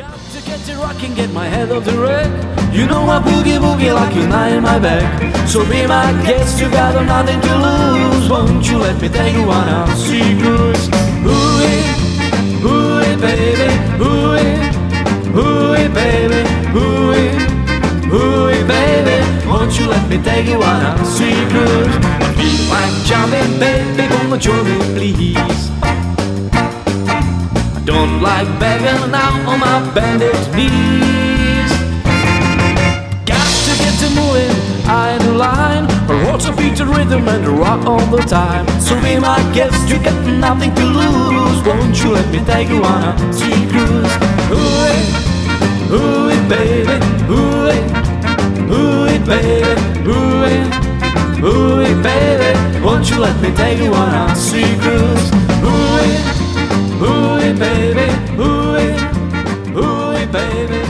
Got to get to rock and get my head off the wreck. You know I boogie boogie like a knife in my back. So be my guest, you got nothing to lose. Won't you let me take you on a sea cruise? Ooh it, baby, ooh it, baby, ooh it, baby. Won't you let me take you on a sea cruise? Feel like jumping, baby, come and join me, please. Don't like begging now on my bended knees. Got to get to moving, eye in the line. Her words of beat the rhythm and the rock all the time. So be my guest, you got nothing to lose. Won't you let me take you on a sea cruise? Ooh it, baby, ooh it, baby, ooh it, baby. Won't you let me take you on a sea cruise? Ooh it, baby, ooh it, baby.